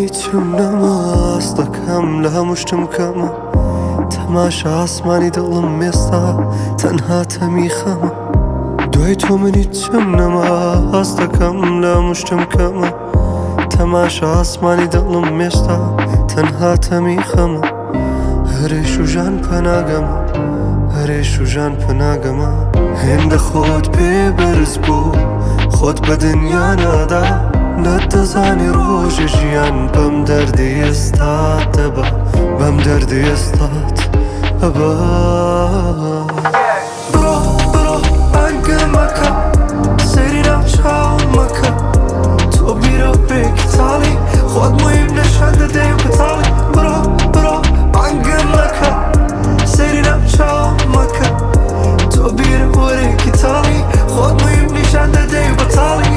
هیچم نەماست دەکەم لە هەمووشتم کەمە تەماشا ئاسمانی دڵم ئێستا تەنها تەمی خەمە دوای تۆ من هیچم نەماست دەکەم لە هەمووشتم کەمە تەماشا ئاسمانی دڵم ئێستا تەنها تەمی خەمە هەرێش و ژان پەناگەمە هەرێش و ژان پەناگەمە هێندە خۆت پێ بەرز بوو خۆت بە دنیا نادا نەتەزانی ڕۆژە ژیان بەم دەردی ئێستات دەبا بەم دەردی ئێستات ئەبا بڕۆ بڕۆ بانگم مەکە سەیری ناو چاوم مەکە تۆ بیرە بێکی تاڵی خۆت مویم نەشان دەدەی و بەتاڵی بڕۆ بڕۆ بانگم مەکە سەیری ناو چاوم مەکە تۆ بیرە وەرێکی تاڵی خۆت مویم نیشان دەدەی و بەتاڵی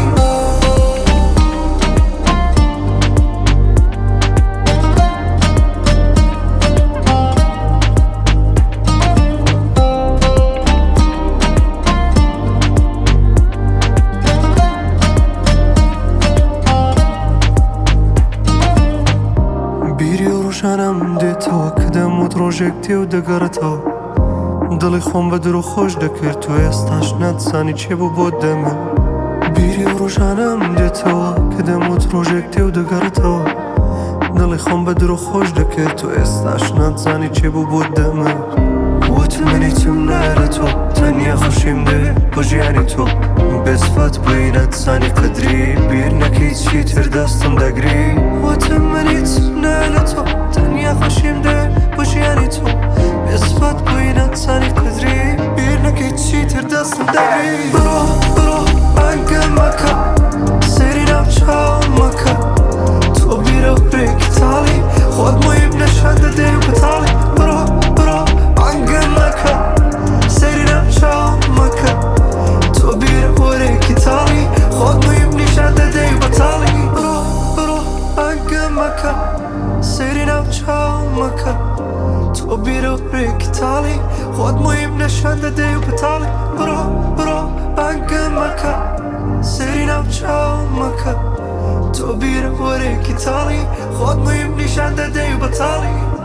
ژانم دێتەوە کە دەموت ڕۆژێک تێ و دەگەڕێتەوە دڵی خۆم بە درۆ خۆش دەکرد تو ئێستاش نەتزانی چێ بوو بۆت دەمێ بیری و ڕۆژانم دێتەوە کە دەموت ڕۆژێک تێ و دەگەڕێتەوە دڵی خۆم بە درۆ خۆش دەکرد تو ئێستاش نەتزانی چێ بوو بۆت دەمێ وتم من هیچم نایە تۆ تەنیا خۆشیم دەوێ بۆ ژیانی تۆ بێسفەت بووی نەتزانی قەدری بیر نەکەی چی تر دەستم دەگری وتم من هیچم نایە تۆ تەنیا خۆشیم دەوێ بۆ ژیانی تۆ بێسفەت بووی نەتزانی قەدری بیر نەکەی چی تر دەستم دەگری بڕۆ بڕۆ بانگم مەکە سەیری ناو چاوم مەکە تۆ بیرە بێکی تاڵی خۆت مویم نەشان دەدەی و بەتاڵی بڕۆ بڕۆ بانگم مەکە سەیری ناو چاوم مەکە تۆ بیرە وەرێکی تاڵی خۆت مویم نیشان دەدەی و بەتاڵی بڕۆ بڕۆ بانگم مەکە سەیری ناو چاوم مەکە تۆ بیرە وەرێکی تاڵی خۆت مویم نەشان دەدەی و بەتاڵی بڕۆ بڕۆ بانگم مەکە سەیری ناو چاوم مەکە تۆ بیرە وەرێکی تاڵی خۆت مویم نیشان دەدەی و بەتاڵی